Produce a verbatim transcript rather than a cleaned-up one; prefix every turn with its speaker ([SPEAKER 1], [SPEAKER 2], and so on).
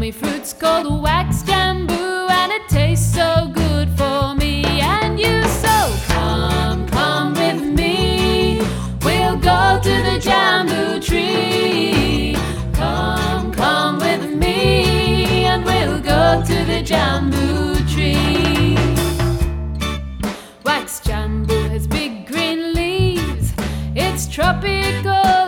[SPEAKER 1] yummy fruit's called wax jambu, and it tastes so good for me and you. So come, come with me, we'll go to the jambu tree. Come, come with me, and we'll go to the jambu tree. Wax jambu has big green leaves, it's tropical